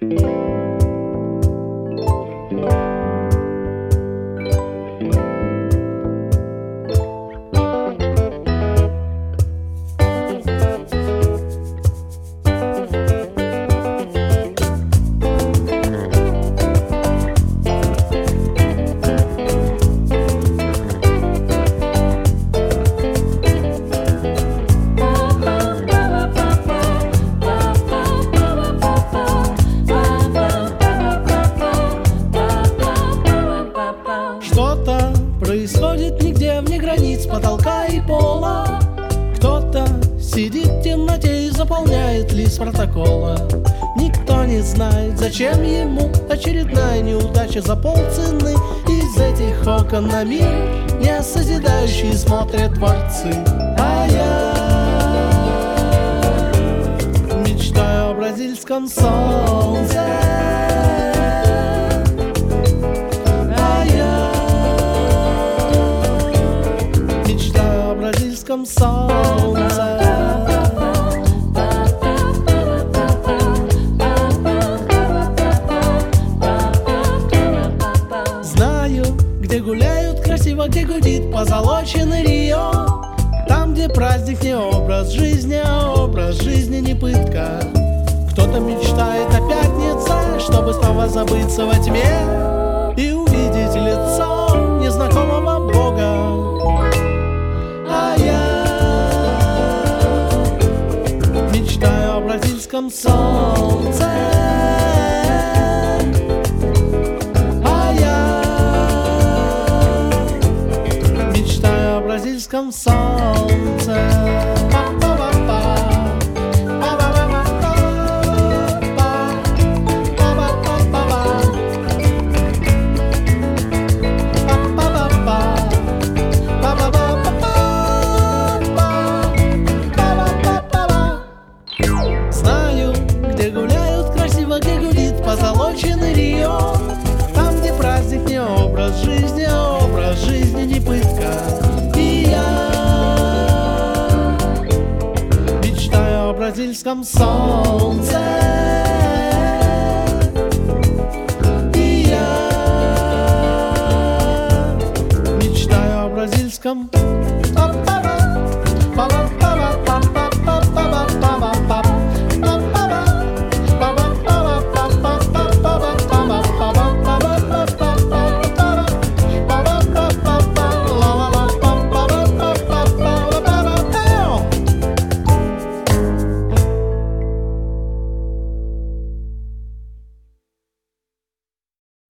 Что-то происходит нигде вне границ потолка и пола. Кто-то сидит в темноте и заполняет лист протокола. Никто не знает, зачем ему очередная неудача за полцены. Из этих окон на мир несозидающие смотрят творцы. А я мечтаю о бразильском солнце. Солнце. Знаю, где гуляют красиво, где гудит позолоченный Рио. Там, где праздник не образ жизни, а образ жизни не пытка. Кто-то мечтает о пятнице, чтобы снова забыться во тьме и увидеть лицо незнакомого Бога. Солнце. А я мечтаю о бразильском солнце. Позолоченный Рио, там, где праздник не образ жизни, а образ жизни не пытка. И я мечтаю о бразильском солнце. И я мечтаю о бразильском